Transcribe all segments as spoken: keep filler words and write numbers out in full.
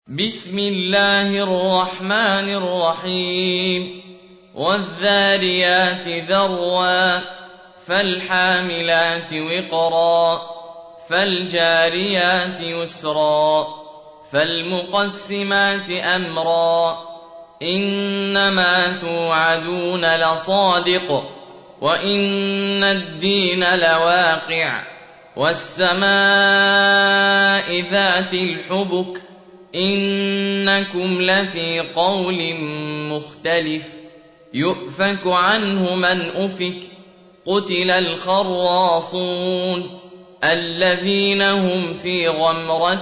بسم الله الرحمن الرحيم والذاريات ذروا فالحاملات وقرا فالجاريات يسرا فالمقسمات أمرا إنما توعدون لصادق وإن الدين لواقع والسماء ذات الحبك إنكم لفي قول مختلف يؤفك عنه من أفك قتل الخراصون الذين هم في غمرة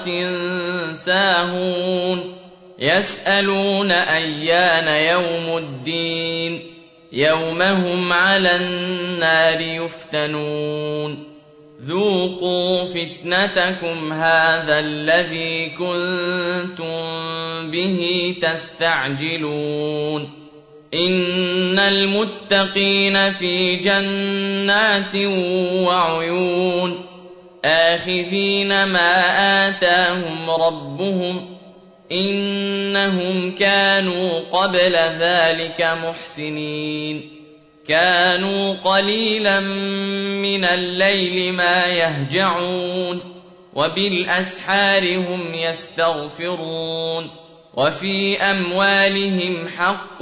ساهون يسألون أيان يوم الدين يوم هم على النار يفتنون ذوقوا فتنتكم هذا الذي كنتم به تستعجلون إن المتقين في جنات وعيون آخذين ما آتاهم ربهم إنهم كانوا قبل ذلك محسنين كانوا قليلا من الليل ما يهجعون وبالأسحار هم يستغفرون وفي أموالهم حق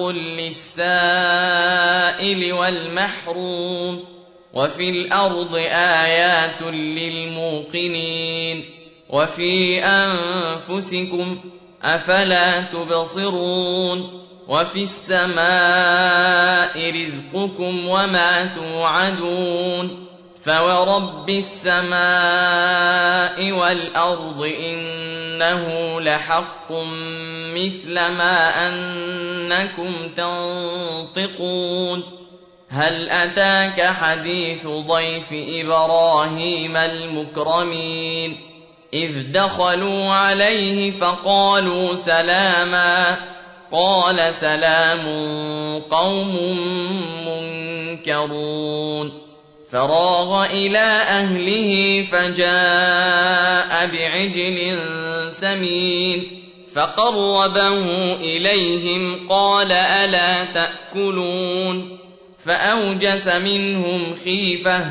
للسائل والمحروم وفي الأرض آيات للموقنين وفي أنفسكم أفلا تبصرون وفي السماء رزقكم وما توعدون فورب السماء والأرض إنه لحق مثل ما أنكم تنطقون هل أتاك حديث ضيف إبراهيم المكرمين إذ دخلوا عليه فقالوا سلاما قال سلام قوم منكرون فراغ إلى أهله فجاء بعجل سمين فقربه إليهم قال ألا تأكلون فأوجس منهم خيفة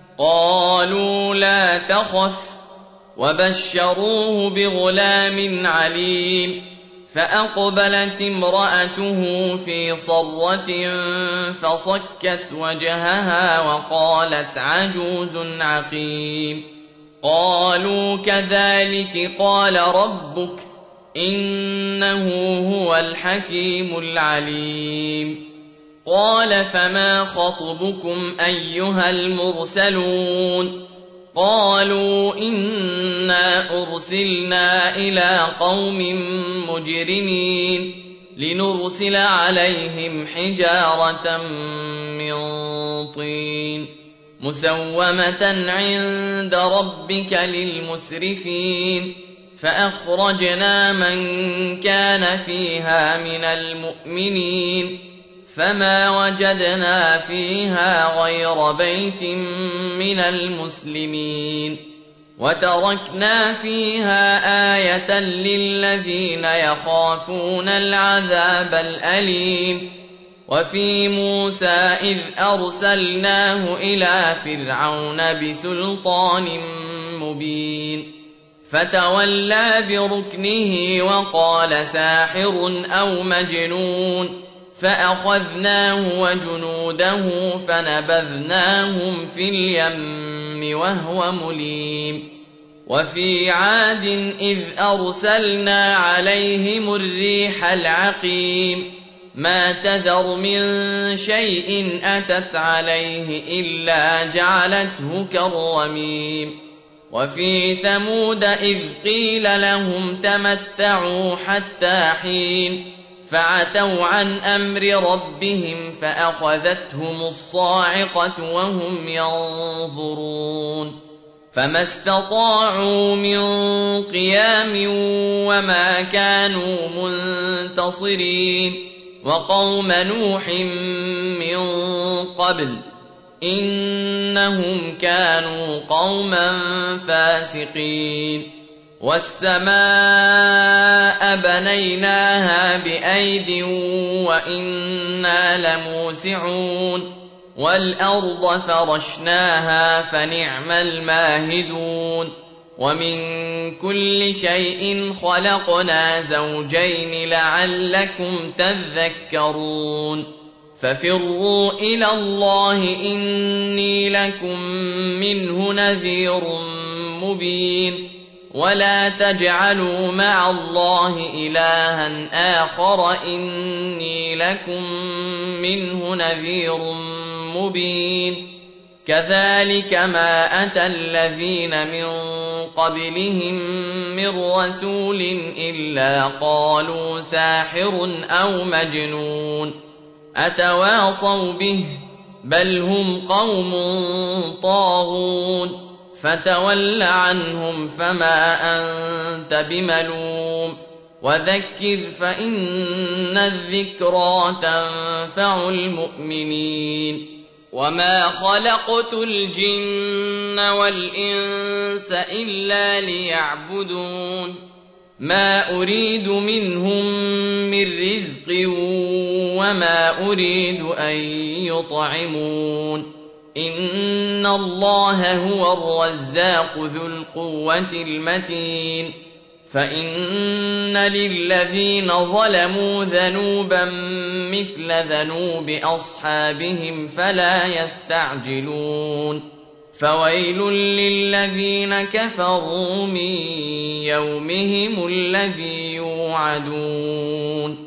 قالوا لا تخف وبشروه بغلام عليم فأقبلت امرأته في صرة فصكت وجهها وقالت عجوز عقيم قالوا كذلك قال ربك إنه هو الحكيم العليم قال فما خطبكم أيها المرسلون قالوا إنا أرسلنا إلى قوم مجرمين لنرسل عليهم حجارة من طين مسومة عند ربك للمسرفين فأخرجنا من كان فيها من المؤمنين فما وجدنا فيها غير بيت من المسلمين وتركنا فيها آية للذين يخافون العذاب الأليم وفي موسى إذ أرسلناه إلى فرعون بسلطان مبين فتولى بركنه وقال ساحر أو مجنون فأخذناه وجنوده فنبذناهم في اليم وهو مليم وفي عاد إذ أرسلنا عليهم الريح العقيم ما تذر من شيء أتت عليه إلا جعلته كالرميم وفي ثمود إذ قيل لهم تمتعوا حتى حين فعتوا عن أمر ربهم فأخذتهم الصاعقة وهم ينظرون فما استطاعوا من قيام وما كانوا منتصرين وقوم نوح من قبل إنهم كانوا قوما فاسقين والسماء بنيناها بأيد وإنا لموسعون والأرض فرشناها فنعم الماهدون ومن كل شيء خلقنا زوجين لعلكم تذكرون ففروا إلى الله إني لكم منه نذير مبين ولا تجعلوا مع الله إلها آخر إني لكم منه نذير مبين كذلك ما أتى الذين من قبلهم من رسول إلا قالوا ساحر أو مجنون أتواصوا به بل هم قوم طاغون فتول عنهم فما أنت بملوم وذكر فإن الذكرى تنفع المؤمنين وما خلقت الجن والإنس إلا ليعبدون ما أريد منهم من رزق وما أريد أن يطعمون إن الله هو الرزاق ذو القوة المتين فإن للذين ظلموا ذنوبا مثل ذنوب أصحابهم فلا يستعجلون فويل للذين كفروا من يومهم الذي يوعدون